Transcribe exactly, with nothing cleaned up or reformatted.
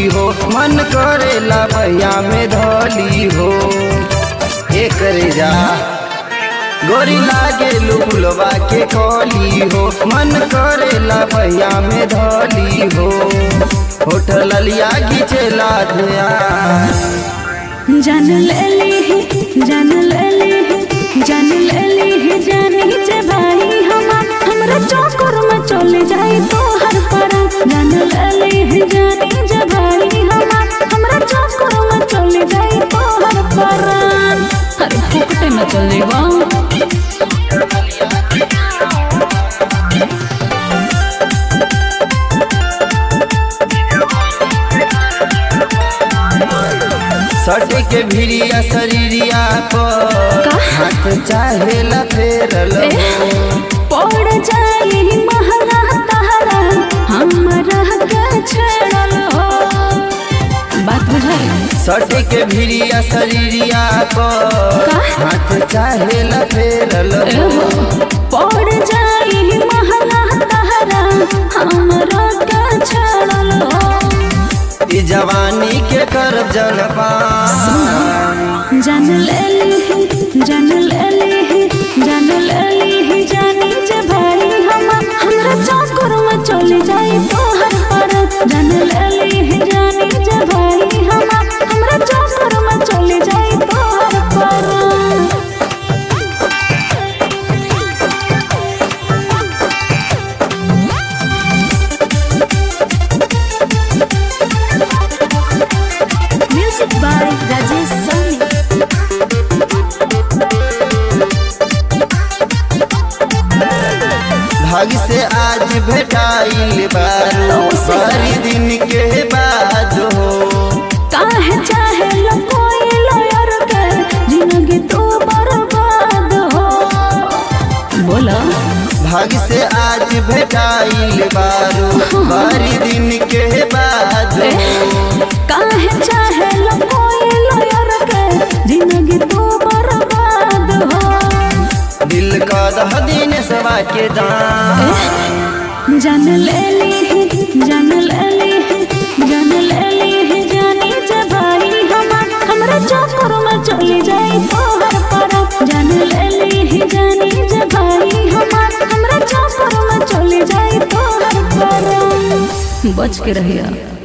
हो, मन करेला भैया में धोली हो। एक जा गोरी लागे लुलवा के खोली हो, मन करेला भैया में धोली हो। होटल लिया घिचेला ध्यान जान ले ली जान ले ली जान ले ली जानी जे भाई हम हमरा चौकर में चले जाए तो हर पर। जान ले ली जानी जे भाई हम हमरा चौकर में चले जाए तो हर पर। हर फुकटे में चले वा सट के भिरिया शरीरिया पर हाथ चाहेला फेरल हो। पड़ जाए महरा तहरा हमरा के छेड़ल हो। बात बुझाई सट के भिरिया शरीरिया पर हाथ चाहेला फेरल हो। पड़ जाए महरा तहरा हमरा के छेड़ल हो। ई जवानी के कर जलपान जान ले ली जान ले ली जान ले ली जानी जे भाई हम हमरा चौकर में चले जाए तो हर पर। जान ले ली जानी जे भाई हम हमरा चौकर में चले जाए तो हर पर। Music by Rajesh Soni। भाग से आज भेटाइल बारू सारी दिन के बाद हो। काहे चाहे लो कोई लयर के जिंदगी तू बर्बाद हो। बोला भाग से आज भेटाइल बारू सारी दिन के बाद हो। काहे चाहे लो कोई लयर के जिंदगी तू बर्बाद हो। दिल का दह दिन सवा के दान जान ले ली जान ले ली जान ले ली जानी जे भाई हम हमरा चौकर में चले जाए तो हर पर। जान ले ली जानी जे भाई हम हमरा चौकर में चले जाए तो हर पर। बच के रहिया।